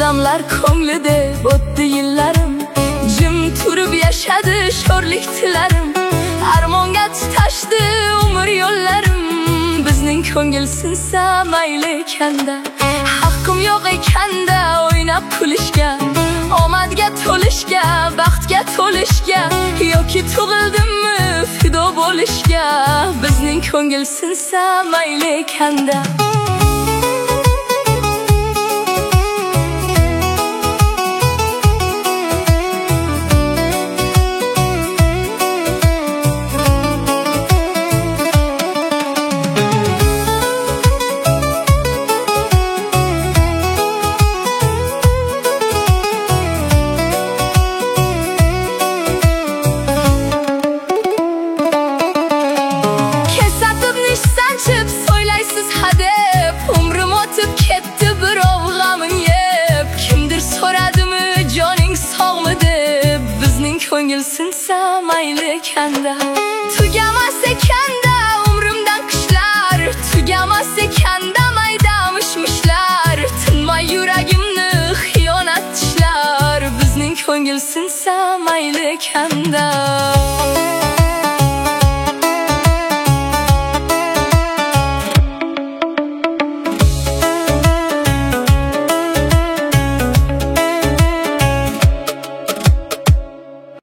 odamlar ko'nglida o'tdi yillarim, jim turib yashadi sho'rlik tilarim. Armonga tutashdi umr yo'llarim, bizning ko'ngil sinsa mayli ekanda. Haqqim yo'q ekanda o'ynab kulishga, omadga to'lishga, baxtga to'lishga, yoki tug'ildimmi fido bo'lishga. Bizning ko'ngil sinsa mayli ekanda. Ko'ngil sinsa mayli ekanda. Tugamas ekanda umrimdan qishlar, tugamas ekanda mayda mishmishlar. Tinmay yuragimni xiyonat tishlar, bizning ko'ngil sinsa mayli ekanda.